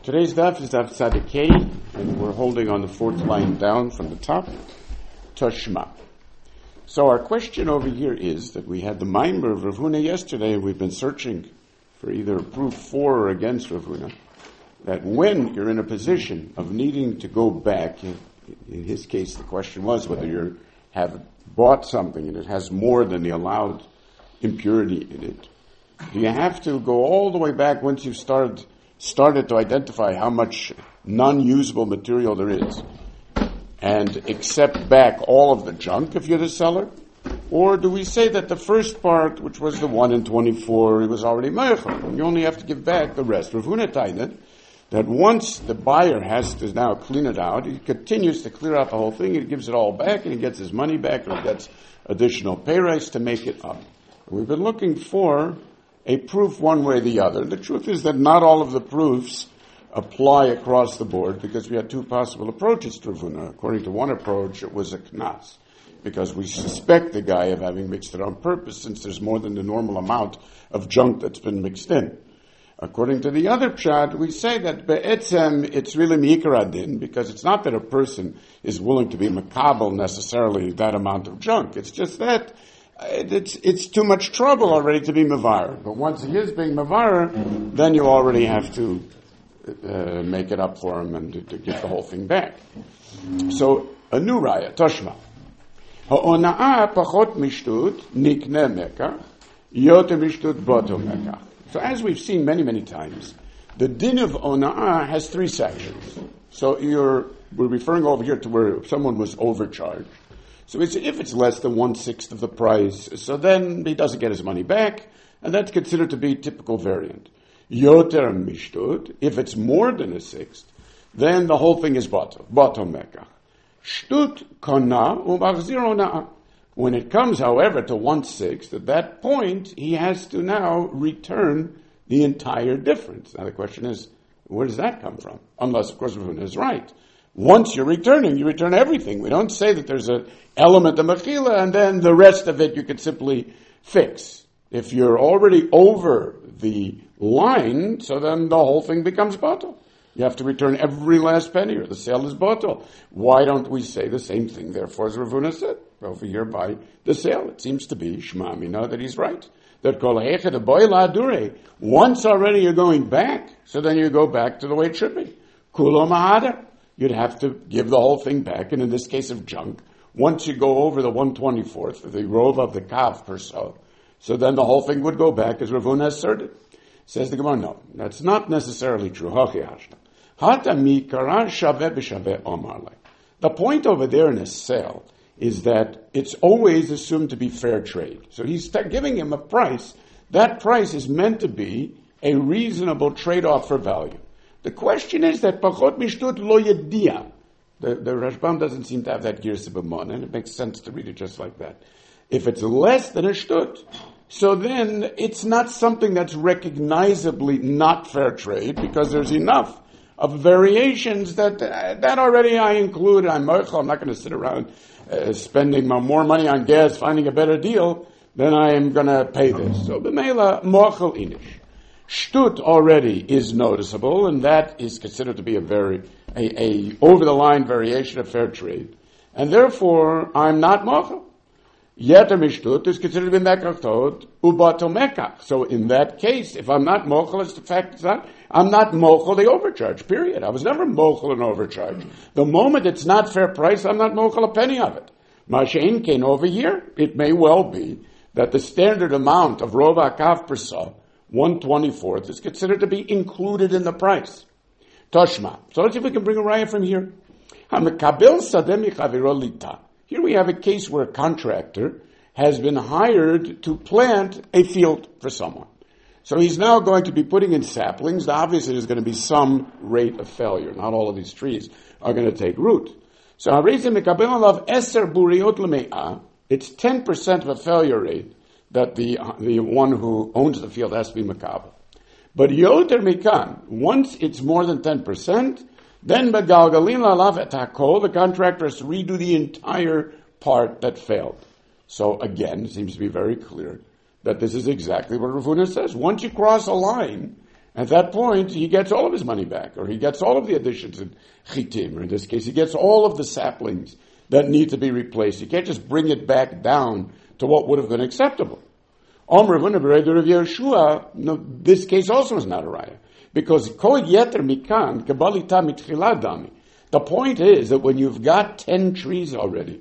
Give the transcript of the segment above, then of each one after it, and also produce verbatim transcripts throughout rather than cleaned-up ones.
Today's daf is daf Tzadikei, and we're holding on the fourth line down from the top, Toshma. So our question over here is that we had the Maimer of Rav Huna yesterday, and we've been searching for either a proof for or against Rav Huna, that when you're in a position of needing to go back, in his case the question was whether you have bought something and it has more than the allowed impurity in it, do you have to go all the way back once you've started started to identify how much non-usable material there is and accept back all of the junk if you're the seller? Or do we say that the first part, which was the one in twenty-four, it was already meichel, and you only have to give back the rest? Rav Huna taught that once the buyer has to now clean it out, he continues to clear out the whole thing, he gives it all back, and he gets his money back, and he gets additional pay raise to make it up. We've been looking for a proof one way or the other. The truth is that not all of the proofs apply across the board because we had two possible approaches to Rav Huna. According to one approach, it was a knas, because we suspect the guy of having mixed it on purpose since there's more than the normal amount of junk that's been mixed in. According to the other pshat, we say that be'etzem, it's really mi'ikar adin, because it's not that a person is willing to be makabel necessarily that amount of junk. It's just that It's, it's too much trouble already to be mavar. But once he is being mavar, then you already have to uh, make it up for him and to, to give the whole thing back. So, a new raya, Toshma. Ha'ona'a pachot mishtut nikne mekach, yoter mishtut boto mekach. So as we've seen many, many times, the din of ona'ah has three sections. So you're, we're referring over here to where someone was overcharged. So it's, if it's less than one-sixth of the price, so then he doesn't get his money back, and that's considered to be typical variant. Yoter mishtut, if it's more than a sixth, then the whole thing is bato, bato mekach. Shtut kona umachzir ona'ah. When it comes, however, to one-sixth, at that point, he has to now return the entire difference. Now the question is, where does that come from? Unless, of course, Rav Huna is right. Once you're returning, you return everything. We don't say that there's an element of mechila and then the rest of it you can simply fix. If you're already over the line, so then the whole thing becomes batel. You have to return every last penny or the sale is batel. Why don't we say the same thing, therefore, as Rav Huna said, over here by the sale? It seems to be Shema Mina that he's right. That kol hechet aboy la'adure. Once already you're going back, so then you go back to the way it should be. Kulo ma'ader. You'd have to give the whole thing back, and in this case of junk, once you go over the one twenty-fourth, the rove of the kav per so, so then the whole thing would go back as Rav Huna asserted. Says the Gemara, no, that's not necessarily true. The point over there in a sale is that it's always assumed to be fair trade. So he's giving him a price. That price is meant to be a reasonable trade-off for value. The question is that pachot mishtut lo yedia. The, the Rashbam doesn't seem to have that girsa b'mon, and it makes sense to read it just like that. If it's less than a shtut, so then it's not something that's recognizably not fair trade because there's enough of variations that uh, that already I include. I'm mochel. I'm not going to sit around uh, spending more money on gas, finding a better deal. Then I am going to pay this. So b'meila mochel inish. Shtut already is noticeable, and that is considered to be a very a, a over-the-line variation of fair trade, and therefore I'm not mochel. Yeter mishtut is considered to be mekach tod ubato mekach. So in that case, if I'm not mochel, it's the fact is that I'm not mochel the overcharge. Period. I was never mochel an overcharge. The moment it's not fair price, I'm not mochel a penny of it. Mashein came over here. It may well be that the standard amount of rov hakav per sa, one twenty-fourth, is considered to be included in the price. Toshma. So let's see if we can bring a raya from here. Here we have a case where a contractor has been hired to plant a field for someone. So he's now going to be putting in saplings. Obviously there's going to be some rate of failure. Not all of these trees are going to take root. So it's ten percent of a failure rate that the the one who owns the field has to be makabel. But yoter mikan, once it's more than ten percent, then begalgalin lalav et hakol, the contractor has to redo the entire part that failed. So again, it seems to be very clear that this is exactly what Rav Huna says. Once you cross a line At that point, he gets all of his money back, or he gets all of the additions in chitim, or in this case, he gets all of the saplings that need to be replaced. You can't just bring it back down to what would have been acceptable. Omer Ravuna B'Reder of Yehoshua, no, this case also is not a raya, because kol yeter mikan kabalita mitchila dami. The point is that when you've got ten trees already,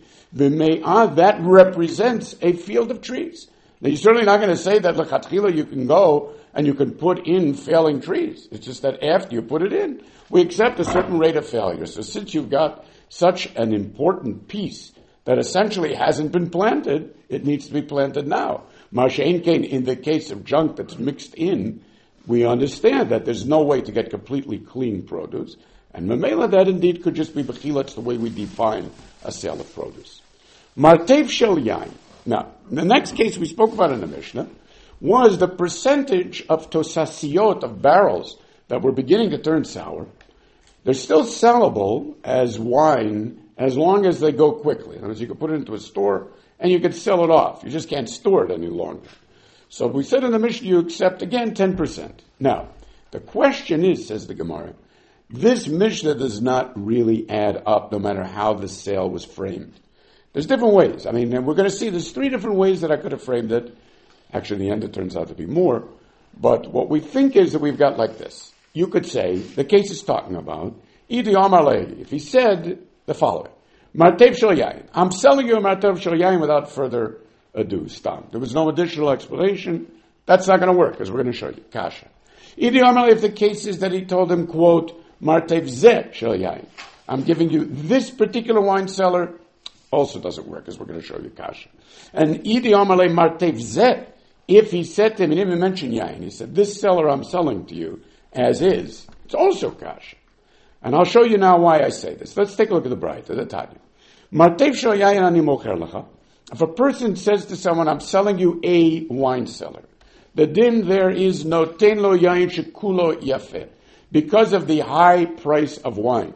that represents a field of trees. Now, you're certainly not going to say that lechatchila you can go and you can put in failing trees. It's just that after you put it in, we accept a certain rate of failure. So since you've got such an important piece that essentially hasn't been planted, it needs to be planted now. Mashein Kain, in the case of junk that's mixed in, we understand that there's no way to get completely clean produce. And Mamela, that indeed could just be bechila. It's the way we define a sale of produce. Martev shel yain. Now, the next case we spoke about in the Mishnah was the percentage of tosasiot, of barrels, that were beginning to turn sour. They're still sellable as wine as long as they go quickly. In other words, you can put it into a store and you can sell it off. You just can't store it any longer. So we said in the Mishnah, you accept, again, ten percent. Now, the question is, says the Gemara, this Mishnah does not really add up no matter how the sale was framed. There's different ways. I mean, we're going to see there's three different ways that I could have framed it. Actually, in the end, it turns out to be more. But what we think is that we've got like this. You could say, the case is talking about, Idi Amar Lehi, if he said the following, Martev shel yain, I'm selling you a Martev shel yain without further ado, stam. There was no additional explanation. That's not going to work, because we're going to show you. Kasha. Idi Amar Lehi, if the case is that he told him, quote, Martev zeh shel yain, I'm giving you this particular wine cellar, also doesn't work, as we're going to show you kasha. And Idi Amar Lehi Martev zeh, if he said to him, he didn't even mention yain, he said, this cellar I'm selling to you as is, it's also kasha. And I'll show you now why I say this. Let's take a look at the Braita, the Tanya. Martev shel yain ani mocher lecha. If a person says to someone, I'm selling you a wine cellar, the din there is noten lo yain shekulo yafeh, because of the high price of wine.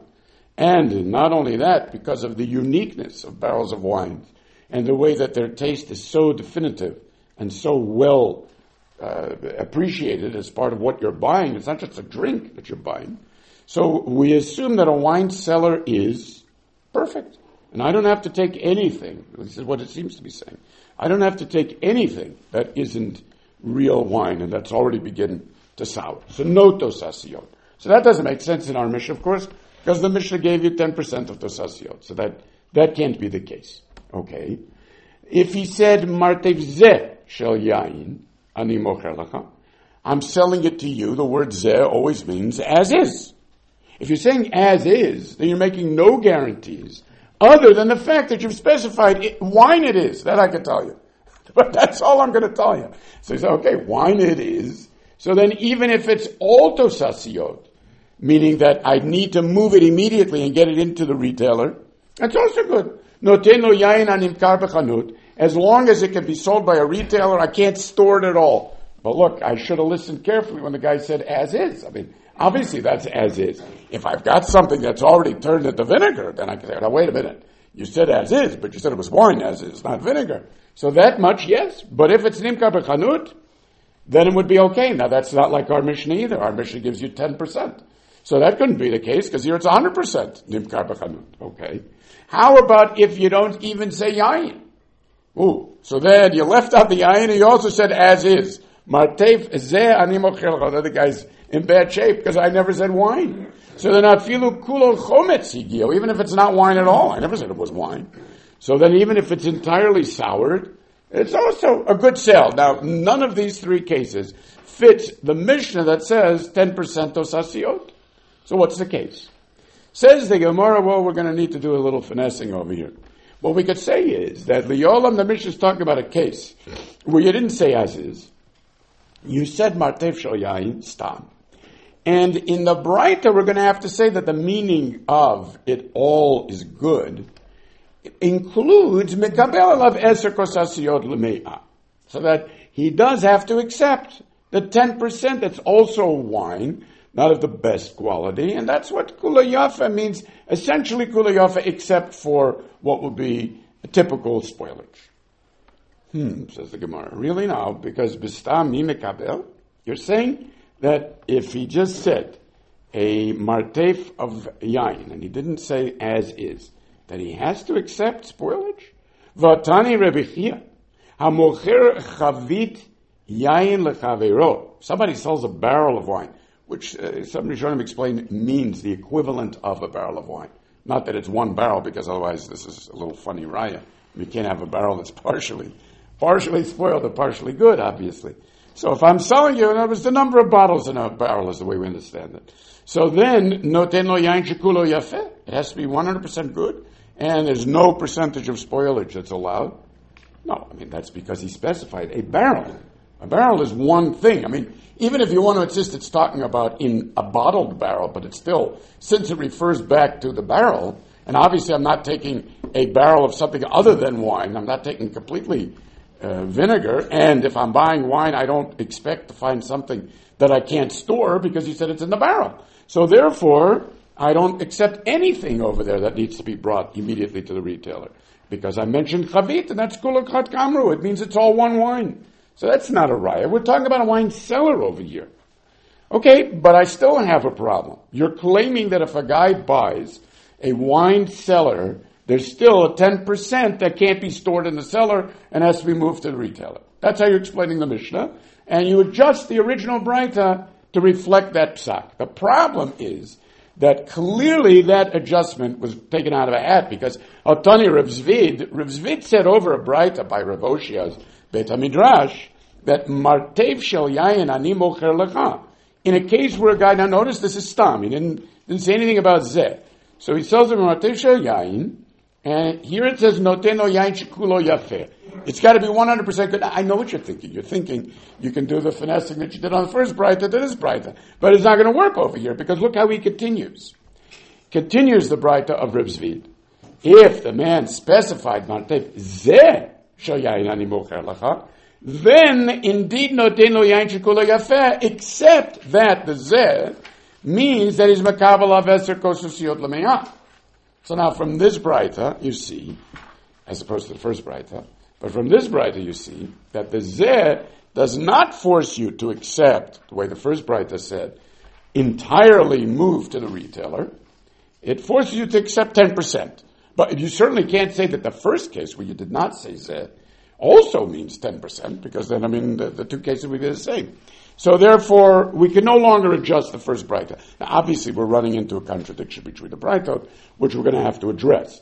And not only that, because of the uniqueness of barrels of wine and the way that their taste is so definitive and so well uh, appreciated as part of what you're buying. It's not just a drink that you're buying. So we assume that a wine cellar is perfect. And I don't have to take anything. This is what it seems to be saying. I don't have to take anything that isn't real wine and that's already beginning to sour. So no tosasiot. So that doesn't make sense in our Mishnah, of course, because the Mishnah gave you ten percent of tosasiot. So that, that can't be the case. Okay. If he said, Martev zeh shel yain, ani mocher lecha, I'm selling it to you, the word zeh always means as is. If you're saying as is, then you're making no guarantees other than the fact that you've specified it, wine it is. That I can tell you. But that's all I'm going to tell you. So you say, okay, wine it is. So then even if it's all tosasiot, meaning that I need to move it immediately and get it into the retailer, that's also good. Noten lo yain animkar b'chanut, as long as it can be sold by a retailer, I can't store it at all. But look, I should have listened carefully when the guy said as is. I mean, obviously that's as is. If I've got something that's already turned into vinegar, then I can say, now wait a minute. You said as is, but you said it was wine as is, not vinegar. So that much, yes. But if it's nimkar b'chanut, then it would be okay. Now that's not like our Mishnah either. Our Mishnah gives you ten percent. So that couldn't be the case, because here it's one hundred percent nimkar b'chanut. Okay. How about if you don't even say yain? Ooh. So then you left out the yain and you also said as is. Martev zeh ani mocher lecha. The other guy's in bad shape because I never said wine. So then afilu kulo chometz higio, even if it's not wine at all. I never said it was wine. So then even if it's entirely soured, it's also a good sale. Now, none of these three cases fits the Mishnah that says ten percent tosasiot. So what's the case? Says the Gemara, well, we're going to need to do a little finessing over here. What we could say is that Liolam, the Mishnah is talking about a case where you didn't say as is. You said Martev shel yain, stam. And in the Braita, we're going to have to say that the meaning of it all is good includes Mekabel alav eser kosasiot l'me'ah. So that he does have to accept the ten percent that's also wine, not of the best quality, and that's what Kula Yafa means, essentially Kula Yafa, except for what would be a typical spoilage. Hmm, says the Gemara. Really now? Because Bistam mi mekabel? You're saying that if he just said a martef of yain, and he didn't say as is, that he has to accept spoilage? Vatani Rebbe Chia, hamocher chavit yain lechavero. Somebody sells a barrel of wine, which uh, somebody trying to explain means the equivalent of a barrel of wine. Not that it's one barrel, because otherwise this is a little funny raya. You can't have a barrel that's partially, partially spoiled or partially good, obviously. So if I'm selling you, in other words, the number of bottles in a barrel is the way we understand it. So then, noten lo yain shekulo yafeh. It has to be one hundred percent good, and there's no percentage of spoilage that's allowed. No, I mean, that's because he specified a barrel. A barrel is one thing. I mean, even if you want to insist it's talking about in a bottled barrel, but it's still, since it refers back to the barrel, and obviously I'm not taking a barrel of something other than wine, I'm not taking completely uh, vinegar, and if I'm buying wine, I don't expect to find something that I can't store because he said it's in the barrel. So therefore, I don't accept anything over there that needs to be brought immediately to the retailer. Because I mentioned chavit, and that's kulakhat kamru. It means it's all one wine. So that's not a raya. We're talking about a wine cellar over here. Okay, but I still have a problem. You're claiming that if a guy buys a wine cellar, there's still a ten percent that can't be stored in the cellar and has to be moved to the retailer. That's how you're explaining the Mishnah. And you adjust the original Braita to reflect that psak. The problem is that clearly that adjustment was taken out of a hat, because Altani Rav Zvid, Rav Zvid said over a Braita by Rav Oshia's Beit HaMidrash that Martev shel yayin ani mocher lecha. In a case where a guy, now notice this is stam, he didn't, didn't say anything about zeh. So he sells him Martev shel yayin, and here it says noteno yayin shekulo yafeh. It's got to be one hundred percent good. I know what you're thinking. You're thinking you can do the finessing that you did on the first Braita to this Braita. But it's not going to work over here, because look how he continues. Continues the Braita of Reb Zvid. If the man specified Martev zeh shel yayin ani mocher lecha, then indeed noten lo yayin shekulo yafeh, except that the zeh means that he's makabel av eser kosusiot l'meyah. So now from this Braita, you see, as opposed to the first Braita, but from this Braita you see that the zeh does not force you to accept, the way the first Braita said, entirely move to the retailer. It forces you to accept ten percent. But you certainly can't say that the first case where you did not say zeh also means ten percent, because then, I mean, the, the two cases would be the same. So therefore, we can no longer adjust the first Braita. Now, obviously, we're running into a contradiction between the Braitot, which we're going to have to address.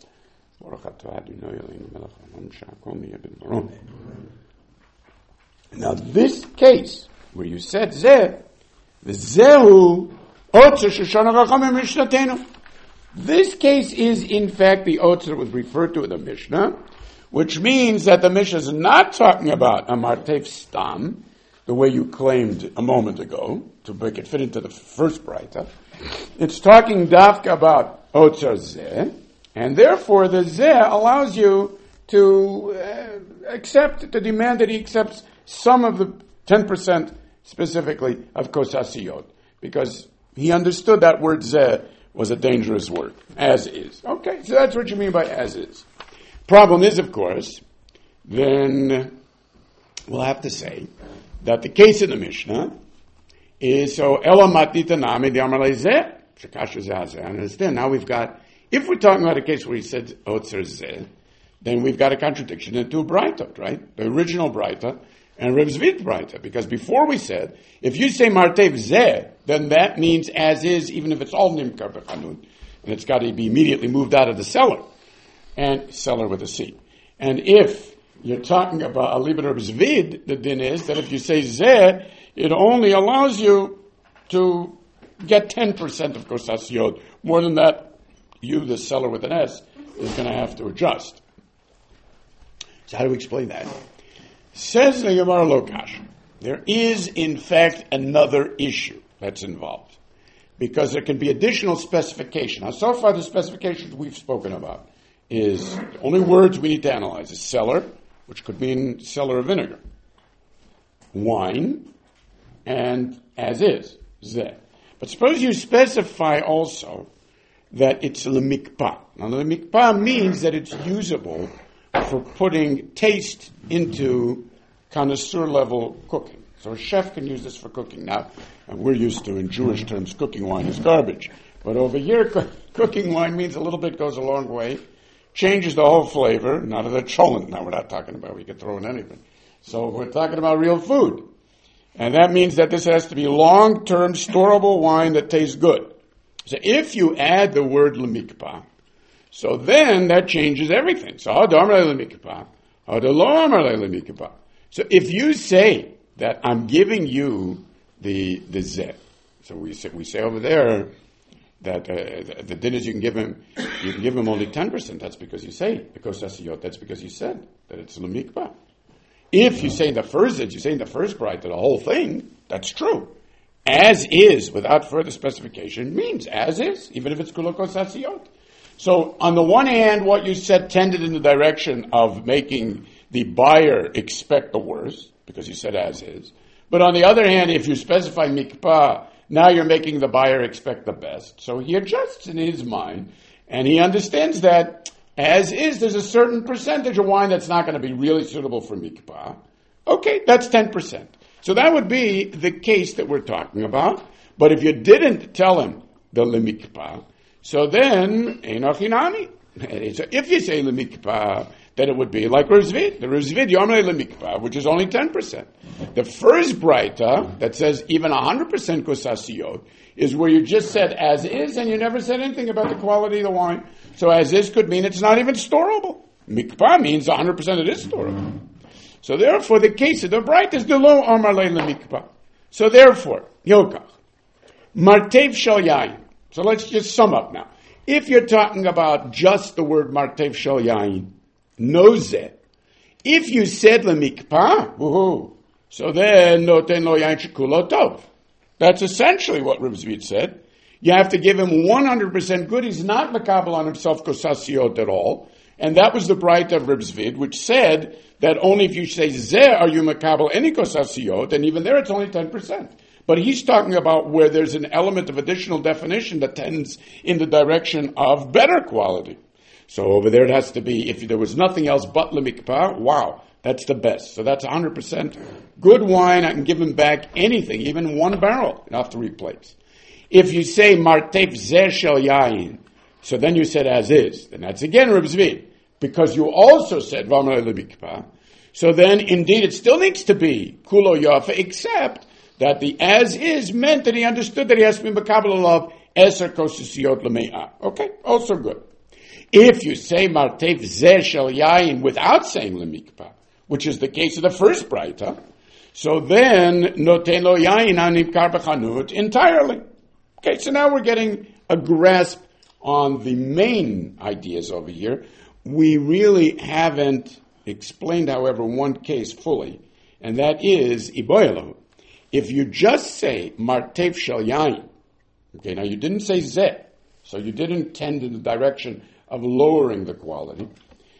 Now, this case, where you said zeh, the zehu, otzer sheshana rachamim mishnatenu. This case is, in fact, the otzer that was referred to in the Mishnah, which means that the Mishnah is not talking about a martev stam, the way you claimed a moment ago, to make it fit into the first Braita. It's talking dafka about otzer zeh, and therefore the zeh allows you to uh, accept, to demand that he accepts some of the ten percent specifically of kosasiyot, because he understood that word zeh was a dangerous word, as is. Okay, so that's what you mean by as is. Problem is, of course, then we'll have to say that the case in the Mishnah is so ela matita nami de amalei zeh shekasha zeh. I understand. Now we've got, if we're talking about a case where he said otzer zeh, then we've got a contradiction in two Braitot, right? The original Braita and Reb Zvid Braita. Because before we said, if you say martev zeh, then that means as is, even if it's all nimkar b'chanun, and it's got to be immediately moved out of the cellar, and cellar with a C. And if you're talking about a libet Reb Zvid, the din is that if you say zeh, it only allows you to get ten percent of kosasiyot. More than that, you, the seller with an S, is going to have to adjust. So how do we explain that? Says the Gemara Lokash, there is in fact another issue that's involved, because there can be additional specification. Now, so far the specifications we've spoken about is the only words we need to analyze is cellar, which could mean cellar of vinegar, wine, and as is, zeh. But suppose you specify also that it's lemikpah. Now, the lemikpah means that it's usable for putting taste into connoisseur level cooking. So a chef can use this for cooking. Now, we're used to, in Jewish terms, cooking wine is garbage. But over here, co- cooking wine means a little bit goes a long way, changes the whole flavor, not of the cholent. Now, we're not talking about, we could throw in anything. So we're talking about real food. And that means that this has to be long-term, storable wine that tastes good. So if you add the word lemikpa, so then that changes everything. So lemikpa, lemikpa. So if you say that I'm giving you the the zeh, so we say we say over there that uh, the din is you can give him you can give him only ten percent. That's because you say because that's that's because you said that it's lemikpa. If you say in the first you say in the first bright the whole thing, that's true. As is, without further specification, means as is, even if it's kulokos asiyot. So, on the one hand, what you said tended in the direction of making the buyer expect the worst, because you said as is. But on the other hand, if you specify mikpah, now you're making the buyer expect the best. So he adjusts in his mind, and he understands that as is, there's a certain percentage of wine that's not going to be really suitable for mikpah. Okay, that's ten percent. So that would be the case that we're talking about. But if you didn't tell him the lemikpah, so then einochinami. So if you say lemikpah, then it would be like Rav Zvid. The Rav Zvid yomrei lemikpah, which is only ten percent. The first braita that says even one hundred percent kosasiyot is where you just said as is, and you never said anything about the quality of the wine. So as is could mean it's not even storable. Mikpah means one hundred percent it is storable. So therefore, the case of the bright is the lo amar leila mikpah. So therefore, yokach, martev shel yayin. So let's just sum up now. If you're talking about just the word martev shel yayin, no zeh. If you said lemikpah, woohoo, so then noten lo yayin shekulo tov. That's essentially what Rav Zvid said. You have to give him one hundred percent good. He's not makabel on himself kosasiyot at all. And that was the bright of Rav Zvid, which said that only if you say zeh are you makabel any kosasiyot, and even there it's only ten percent. But he's talking about where there's an element of additional definition that tends in the direction of better quality. So over there it has to be, if there was nothing else but lemikpah, wow, that's the best. So that's one hundred percent good wine. I can give him back anything, even one barrel, enough to replace. If you say martev zeh shel yayin, so then you said as is, then that's again Rav Zvid, because you also said v'amar lemikpah. So then indeed it still needs to be kulo yafa, except that the as is meant that he understood that he has to be makabel of eser kosasiyot l'me'ah. Okay, also good. If you say martev zeh shel yayin without saying lemikpah, which is the case of the first braita, so then noten lo yayin hanimkar b'chanut entirely. Okay, so now we're getting a grasp on the main ideas over here. We really haven't explained, however, one case fully, and that is iboyelo. If you just say martev shel yayin, okay, now you didn't say zeh, so you didn't tend in the direction of lowering the quality,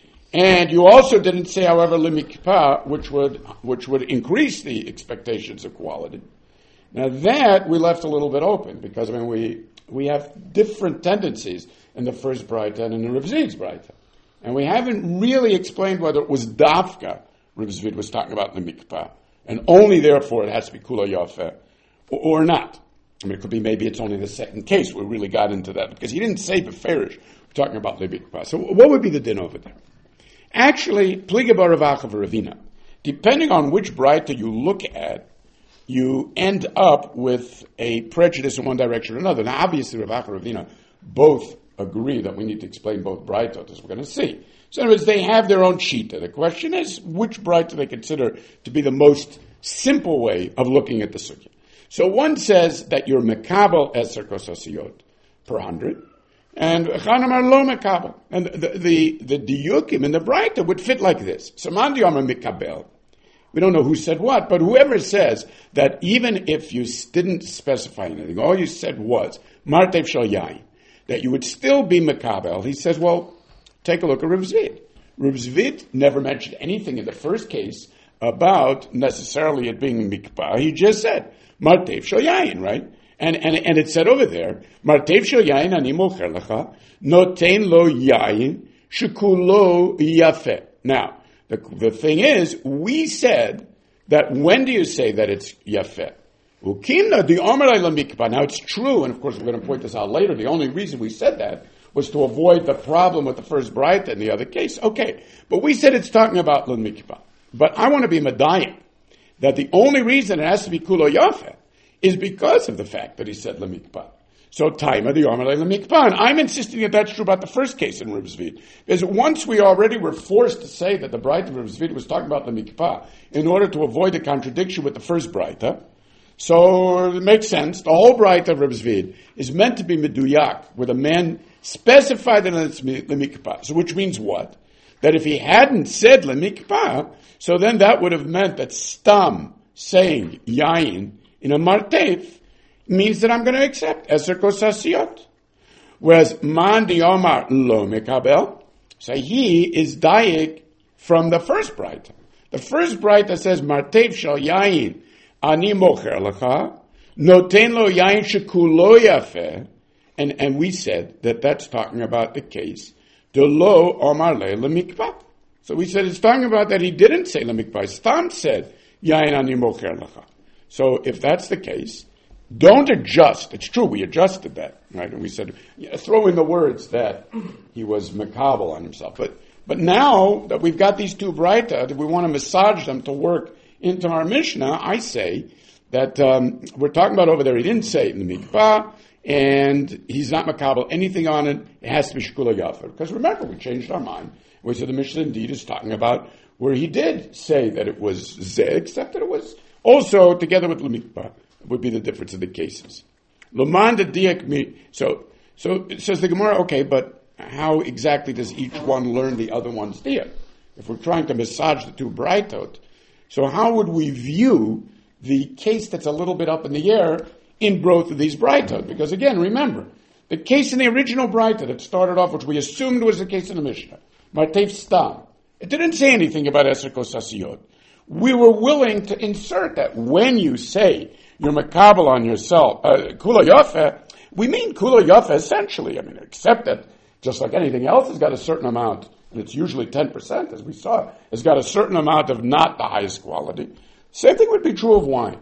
and you also didn't say, however, lemikpah, which would which would increase the expectations of quality. Now that we left a little bit open, because I mean we we have different tendencies in the first braita and in the Rav Zvid's braita, and we haven't really explained whether it was dafka Rav Zvid was talking about the mikpah, and only therefore it has to be kula yafeh, or, or not. I mean, it could be maybe it's only the second case we really got into that, because he didn't say beferish, we're talking about the mikpah. So what would be the din over there? Actually, pliga baravacha v'ravina, depending on which braita you look at, you end up with a prejudice in one direction or another. Now, obviously, Rav Acha and Ravina both agree that we need to explain both braitot, as we're going to see. So, in other words, they have their own shita. The question is, which braita they consider to be the most simple way of looking at the sugya. So, one says that you're mekabel eser kosasiyot per hundred, and chanam are lo mekabel. And the the the diyukim in the braita would fit like this: Saman diyama mekabel. We don't know who said what, but whoever says that even if you didn't specify anything, all you said was, martev shel yayin, that you would still be makabel, he says, well, take a look at Rav Zvid. Rav Zvid never mentioned anything in the first case about necessarily it being mikpah. He just said, martev shel yayin, right? And, and, and it said over there, martev shel yayin ani mocher lecha, noten lo yayin, shekulo yafeh. Now, The, the thing is, we said that when do you say that it's yafeh? Ukimna the omerai lamikpa. Now it's true, and of course we're going to point this out later. The only reason we said that was to avoid the problem with the first braita in the other case. Okay, but we said it's talking about lamikpa. But I want to be medayik that the only reason it has to be kulo yafeh is because of the fact that he said lamikpa. So taima the omerai lamikpa, and I'm insisting that that's true about the first case in Reb Zvid, because once we already were forced to say that the braita of Reb Zvid was talking about lamikpa in order to avoid the contradiction with the first braita. So it makes sense. The whole braita of Reb Zvid is meant to be meduyak, where the man specified that it's lemikpa. So which means what? That if he hadn't said lemikpa, so then that would have meant that stam saying yain in a martef means that I'm going to accept eser kosasiyot. Whereas man di omar lo mekabel, so he is daik from the first braita. The first braita says martef shal yain ani mocher lecha, noten lo yain shekulo yafeh, and and we said that that's talking about the case de lo omar le lemikpa. So we said it's talking about that he didn't say lemikpa. Stam said yain ani mocher lecha. So if that's the case, don't adjust. It's true, we adjusted that, right? And we said, yeah, throw in the words that he was makabel on himself. But but now that we've got these two braita, that we want to massage them to work into our Mishnah, I say that um, we're talking about over there, he didn't say it in the mikvah, and he's not makabel anything on it. It has to be shkula yafer. Because remember, we changed our mind. We said the Mishnah indeed is talking about where he did say that it was zeh, except that it was also together with the mikvah. Would be the difference of the cases. Lamanda diak mi. So, so it says the Gemara. Okay, but how exactly does each one learn the other one's diak? If we're trying to massage the two braitot, so how would we view the case that's a little bit up in the air in both of these braitot? Because again, remember the case in the original braita that started off, which we assumed was the case in the Mishnah, Martef Stam. It didn't say anything about Eser Kosasiyot. We were willing to insert that when you say you're makabel on yourself, uh, kula yafeh, we mean kula yafeh essentially. I mean, except that just like anything else has got a certain amount, and it's usually ten percent, as we saw, has got a certain amount of not the highest quality. Same thing would be true of wine.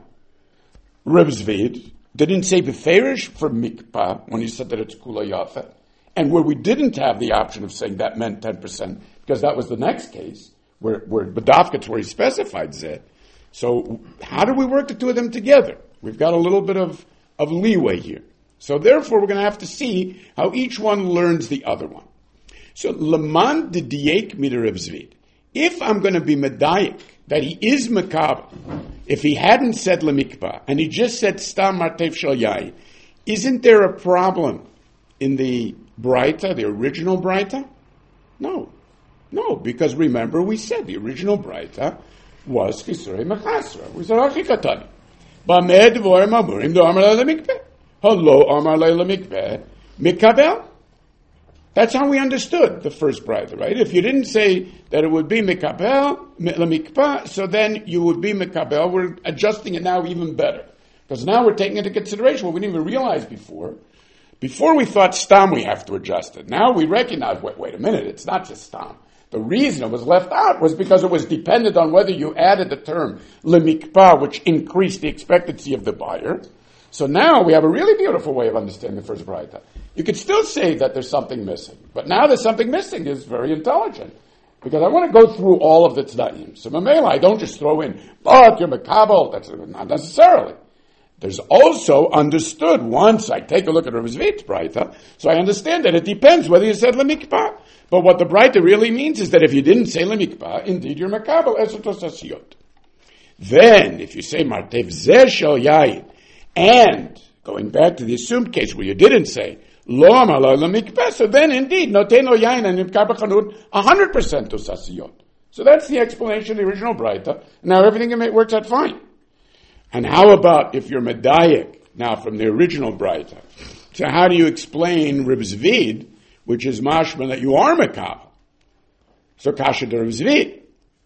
Reb Zvid didn't say beferish for mikpah when he said that it's kula yafeh. And where we didn't have the option of saying that meant ten percent, because that was the next case, where, where Badafkat's where he specified zeh. So how do we work the two of them together? We've got a little bit of, of leeway here. So therefore we're going to have to see how each one learns the other one. So Laman de Diek Mider Reb Zvid. If I'm going to be medayik, that he is makab, if he hadn't said lemikpa, and he just said stam martef shal yayin, isn't there a problem in the braita, the original braita? No. No, because remember we said the original braita was Chisurei Mechasra. We said Achikatani. Bameh Devorim Amurim Do Amar Leila Mikpeh. Hello Amar Leila Mikpeh. Mikabel. That's how we understood the first braita, right? If you didn't say that it would be Mikabel, Lemikpeh, so then you would be Mikabel. We're adjusting it now even better. Because now we're taking into consideration what we didn't even realize before. Before we thought Stam, we have to adjust it. Now we recognize, wait, wait a minute, it's not just Stam. The reason it was left out was because it was dependent on whether you added the term lemikpa, which increased the expectancy of the buyer. So now we have a really beautiful way of understanding the first braita. You could still say that there's something missing, but now there's something missing is very intelligent. Because I want to go through all of the tzedayim. So Mamela, I don't just throw in, but you're mekabel. That's not necessarily. There's also understood once I take a look at Reb Zvid's braita, so I understand that it depends whether you said lemikpa. But what the braita really means is that if you didn't say lemikpa, indeed you're makabel eser tosasiyot. Then, if you say martev zeh shel yayin, and going back to the assumed case where you didn't say lo amar lo lemikpa, so then indeed noten lo yayin and nimkar b'chanut a hundred percent tosasiyot. So that's the explanation of the original braita. Now everything works out fine. And how about if you're medayik now from the original braita? So how do you explain Reb Zvid, which is mashma that you are makabel? So kasha de Reb Zvid.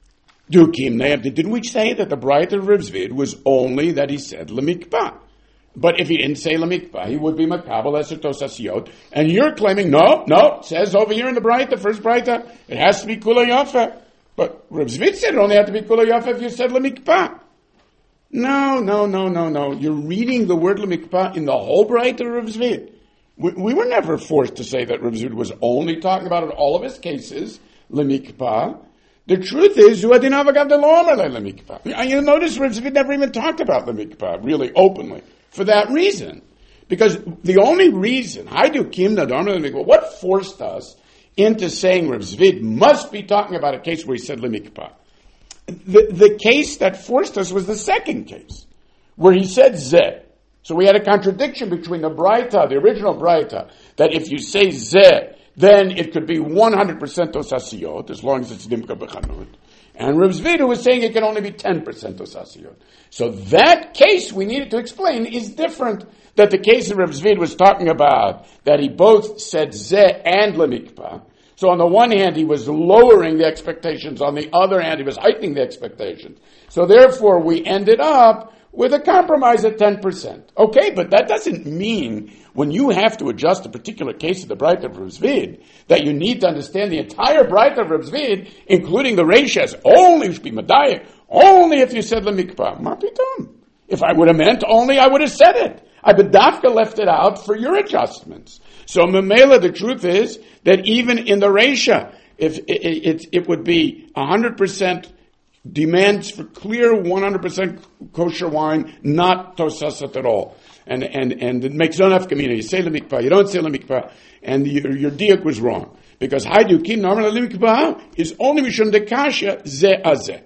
Dukim ne'em. Didn't we say that the braita of Reb Zvid was only that he said lemikpa? But if he didn't say lemikpa, he would be makabel eser tosasiyot. And you're claiming, no, no, it says over here in the braita, first braita, it has to be kula yafa. But Reb Zvid said it only had to be kula yafa if you said lemikpa. No, no, no, no, no. You're reading the word lemikpa in the whole Breita of Rav Zvid. We, we were never forced to say that Rav Zvid was only talking about in all of his cases lemikpa. The truth is, you notice Rav Zvid never even talked about lemikpa really openly for that reason. Because the only reason, what forced us into saying Rav Zvid must be talking about a case where he said lemikpa? The, the case that forced us was the second case, where he said zeh. So we had a contradiction between the Breita, the original Breita, that if you say zeh, then it could be one hundred percent osasiyot, as long as it's nimka b'chanut. And Rav Zvid, who was saying it can only be ten percent osasiyot. So that case we needed to explain is different than the case that Rav Zvid was talking about, that he both said zeh and lemikpa. So on the one hand, he was lowering the expectations. On the other hand, he was heightening the expectations. So therefore, we ended up with a compromise at ten percent. Okay, but that doesn't mean when you have to adjust a particular case of the Breita of Rav Zvid, that you need to understand the entire Breita of Rav Zvid, including the Reishas. Only you should be Madayek. Only if you said Lemikpa. Ma pitom. If I would have meant only, I would have said it. I bedafka left it out for your adjustments. So Memela, the truth is that even in the Reisha, if it, it, it would be one hundred percent demands for clear one hundred percent kosher wine, not tosasat at all. And, and, and it makes no enough community. You say lemikpa, you don't say lemikpa, and your, your diak was wrong. Because haydukim normal lemikpa is only mishum dekasha ze azeh.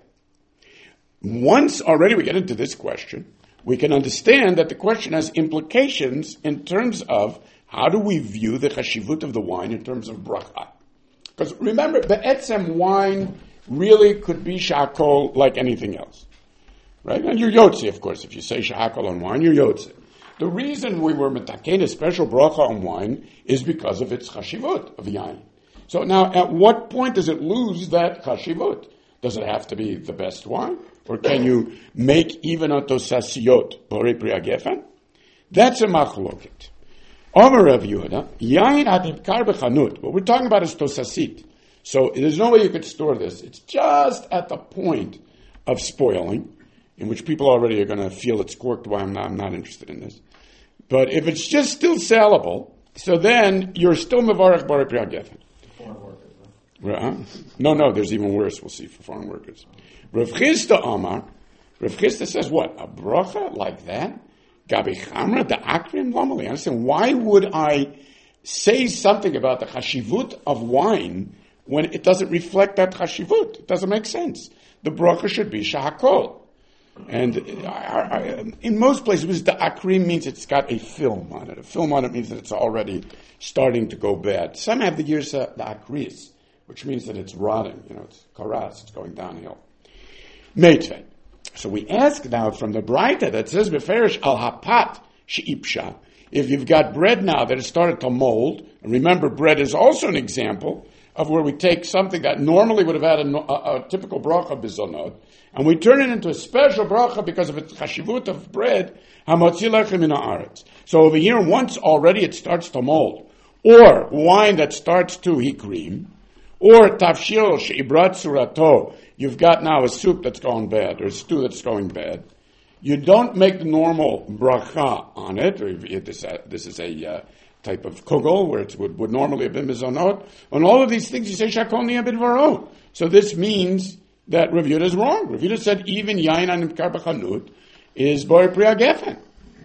Once already we get into this question, we can understand that the question has implications in terms of how do we view the chashivut of the wine in terms of bracha. Because remember, the etzem wine really could be shakol like anything else. Right? And you're yotze, of course. If you say shakol on wine, you're yotze. The reason we were metaken a special bracha on wine is because of its chashivut of yain. So now, at what point does it lose that chashivut? Does it have to be the best wine? Or can you make even a tosasiyot borei pri hagefen? That's a machloket. Omer Rav Yehuda, yain adibkar bechanut. What we're talking about is tosasit. So there's no way you could store this. It's just at the point of spoiling, in which people already are going to feel it's corked. Why I'm not, I'm not interested in this. But if it's just still sellable, so then you're still mevarech borei pri hagefen. Foreign workers. Right? No, no, there's even worse. We'll see for foreign workers. Rav Chisda Amar, Rav Chisda says what? A bracha like that? Gabi Chamra, the Akrim Lomali. Understand, why would I say something about the chashivut of wine when it doesn't reflect that chashivut? It doesn't make sense. The bracha should be shahakol. And I, I, in most places, the akrim means it's got a film on it. A film on it means that it's already starting to go bad. Some have the girsa, the akris, which means that it's rotting. You know, it's karas, it's going downhill. Meitvei. So we ask now from the Breita that says beferish al hapat sheipsha. If you've got bread now that has started to mold, and remember, bread is also an example of where we take something that normally would have had a, a, a typical bracha bizonot, and we turn it into a special bracha because of its chashivut of bread, hamotzi lechem min haaretz. So over here, once already it starts to mold, or wine that starts to hikrim, or tafshil sheibrat surato, you've got now a soup that's going bad, or a stew that's going bad. You don't make the normal bracha on it, or this, uh, this is a uh, type of kugel, where it would, would normally have been mizonot. On all of these things, you say shakol niya bidvaro. So this means that Rav Yehuda is wrong. Rav Yehuda said even yain animkar b'chanut is borei pri hagefen.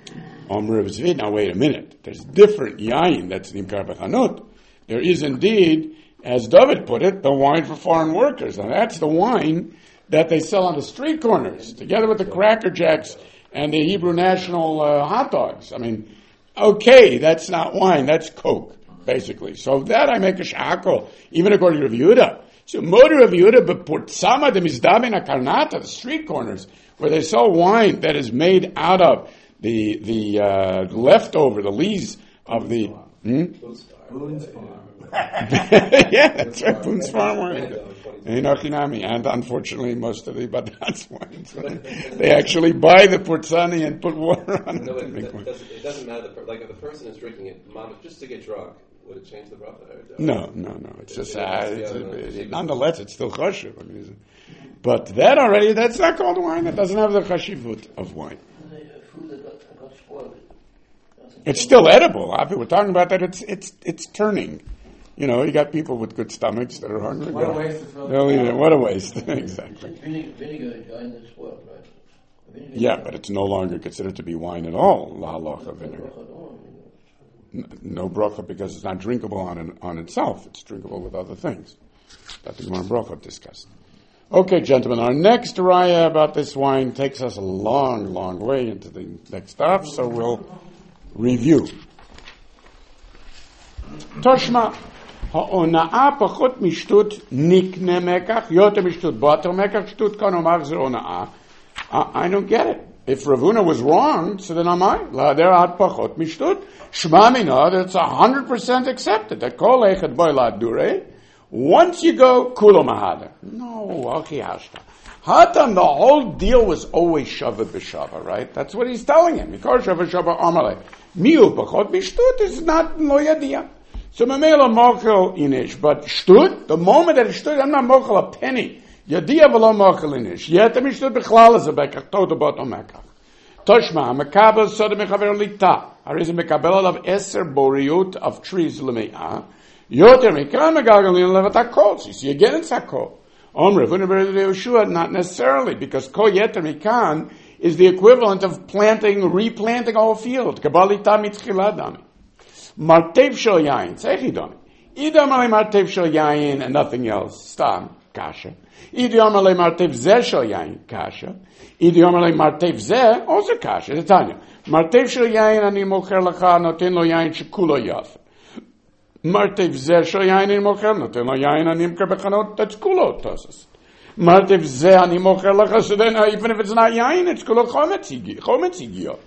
Om Rav Zvid, now wait a minute. There's different yain that's nimkar b'chanut. There is indeed, as David put it, the wine for foreign workers. And that's the wine that they sell on the street corners, together with the Cracker Jacks and the Hebrew National uh, hot dogs. I mean, okay, that's not wine, that's Coke, basically. So that I make a shakol, even according to Rav Yehuda. So motor Rav Yehuda, but portzama de mizdabin akarnata, the street corners, where they sell wine that is made out of the the uh, leftover, the lees of the... Hmm? Boone's Farm. Yeah, that's right. Boone's Farm wine. And unfortunately, most of the Badats wines, they actually buy the Purzani and put water on it. No, to it, make it, wine. doesn't, it doesn't matter. The, like if the person is drinking it, mom, just to get drunk, Would it change the bracha? No, no, no. It's just, Yeah, uh, it's it's, the uh, other- it- nonetheless, it's still chashiv. I mean, but that already, that's not called wine. It doesn't have the chashivut of wine. Food that got, got spoiled. It's still edible. Avi, we're talking about that. It's it's it's turning. You know, you got people with good stomachs that are hungry. What a They'll- waste to throw they'll it eat it. out. What a waste. Exactly. Vinegar, vinegar is wine that's spoiled, right? Vinegar Yeah, but it's no longer considered to be wine at all. La halacha vinegar. N- No bracha because it's not drinkable on on itself. It's drinkable with other things. That the Gemara bracha discussed. Okay, gentlemen, our next raya about this wine takes us a long, long way into the next stuff, so we'll review. Toshma, ha'ona'a pachot mishtut nikne mekach, yoter mishtut bater mekach, shtut kan omar zer ona'a. I don't get it. If Ravuna was wrong, so then am I. La der at pachot mishtut. Shma mina, that's a hundred percent accepted. That kol echad boy la dure. Once you go, kulo mahada. No, okay, hashta. Hatan, the whole deal was always shava b'shava, right? That's what he's telling him. Mikor shava shava amale. Miu pachot mishtut is not lo yadia. So mamela mochel inish. But shtut, the moment that it's shtut, I'm not mochel a penny. Yadia v'lo mochel inish. Yet the mishtut b'chlal is a bekach, toda bot omekach. Toshma, mekabel soda mechaver lita. Hariz mekabel of eser boriut of trees l'me'ah. Yoter mikan megagalin levat hakol. You see again it's hakol. Omre v'neber Yeshua, not necessarily, because kol yeter mikan is the equivalent of planting, replanting a whole field. Kabalita mitchiladami. Martev shel yayin, tzechidami. Idam ale martev shel yayin and nothing else. Stam, kasha. Idam ale martev zeh shel yayin, kasha. Idam ale martev zeh, also kasha. The Tanya. Martev shel yayin ani mocher lecha noten lo yayin shekulo yaf. Martev zeh shel yayin ani mocher noten lo yayin ani imker bechanot, that's kulo tosas. Martev zeh ani mocher lecha, so then uh, even if it's not yayin, it's kulo chometz igiyot.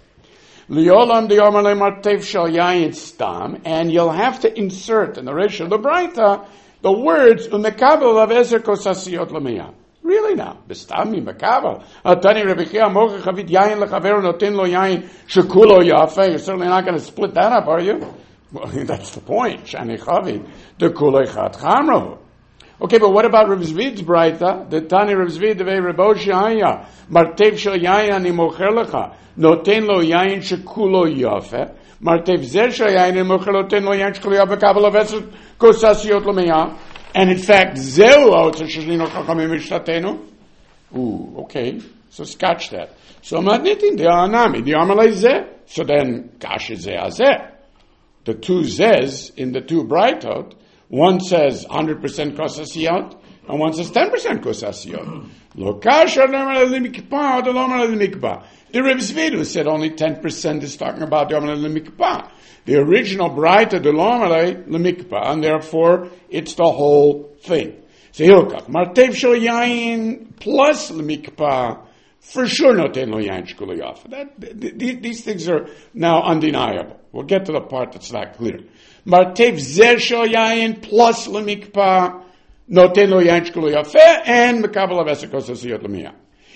Liolam the Yomalei Martev Shal Yayin Stam, and you'll have to insert in the ratio of the Braita the words Umekabel of Ezer Kosasiot Lamiyah. Really now? Bestami Mekabel. Atani Rebbe Chia Mocha Chavit Yayin Lechaver Notin Lo Yayin Shekulo Yafe. You're certainly not going to split that up, are you? Well, that's the point. Shani Chavit the Kulei Chat Chamro. Okay, but what about Reb Zvid's Braita? The Tani Reb Zvid Devei Rebo Shaya Martev Shal Yayin Ani Mocher Lecha. Noten lo yayin shekulo yafe. Martev zeh shel yayin and mocher noten lo yayin shekulo yafe kabel aveset kosasiot lo meya. And in fact, zeu aotzer shenino chachamim mishtatenu. Ooh, okay. So scratch that. So matnitin de anami de amalei zeh. So then kash zeh azeh. The two zehs in the two brightot. One says one hundred percent kosasiot, and one says ten percent kosasiot. Lo kash amalei limikpa, lo amalei limikpa. The Reb Zvidu said only ten percent is talking about the Yomalei Lemikpah. The original Braita, the Yomalei Lemikpah, and therefore it's the whole thing. So Hilkach, Martev Shel Yayin plus Lemikpah, for sure noten lo yayin shekulo yafe. That these things are now undeniable. We'll get to the part that's not clear. Martev Zeh Shel Yayin plus Lemikpah, noten lo yayin shekulo yafe, and Mekabel of Eser Kosasiot Lemiyah.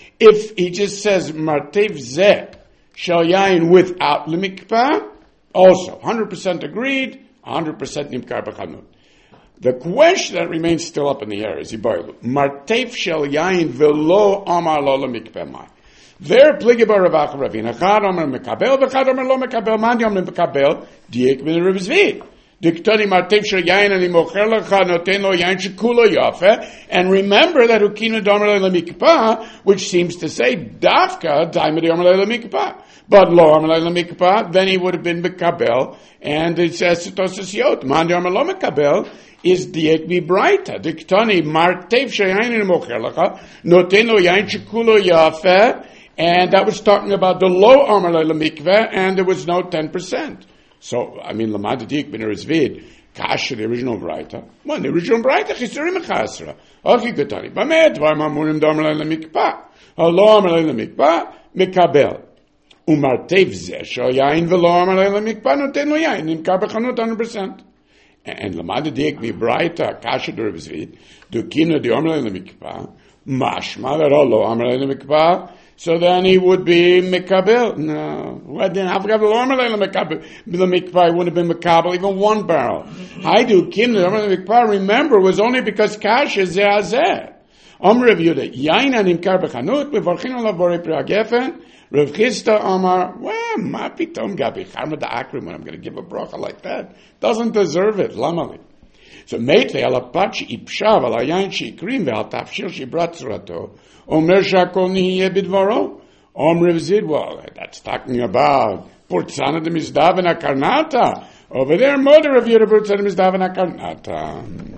If he just says Martev Zeh Shel Yayin without Lemikpah, also one hundred percent agreed, one hundred percent Nimkar B'chanut. The question that remains still up in the air is Martev Shel Yayin velo Amar lo Lemikpah mai. There pligibar Rav Acha Ravina. Chad Omer Mekabel, v'chad Omer lo Mekabel. Man Yom Mekabel diek min Reb Zvi. Diktoni Martev Shel Yayin ani mocher lecha noten lo yayin shekulo yafe. And remember that Ukinu Domer Lemikpah, which seems to say Dafka Daimad Domer Lemikpah, but Lo Domer Lemikpah, then he would have been Mekabel, and it says Tosas Yot Man Domer Lo Mekabel is Diek Mi Braita. Diktoni Martev Shel Yayin ani mocher lecha noten lo yayin shekulo yafe, and that was talking about the Lo Domer Lemikpah, and there was no ten percent. So, I mean, Lamad Dik ben Rizvid, Kasha, the original Braita. Well, the original Braita, Chisurim Chasra. Ochi Gotani. Bamet, Vaimamunim Domer Lemikpah. Lo Domer Lemikpah, Mekabel. Umartev Zeh Shel Yayin velo Domer Lemikpah, noten lo yayin, Nimkar B'chanut one hundred percent. And Lamad Dik mi Braita, Kasha the Rizvid, Dukino the Domer Lemikpah, Mashma, that all Lo Domer Lemikpah, So then he would be Mikabel. No. Well, then I forgot the Mikabel. The Mikvah would have been Mikabel, even one barrel. I do Kim, the Mikvah, remember, was only because Kash is Zeazeh. Om Rav Yehuda, Yaina Nimkar Bechanut, Mevarchin Olav Borei Pri HaGefen, Rav Chisda Amar, well, ma pitom gabi charma da akrim when I'm going to give a bracha like that. Doesn't deserve it, lamali. So Meitle ala pachi ipshav ala yain shikrim ve'al tafshir shibrat tzurato, Omer shakol nihiyeh bidvaro, Om Rav Zidwal, that's talking about Purtzana de Mizdav and Akarnata. Over there, mother of Yehuda Purtzana de Mizdav and Akarnata.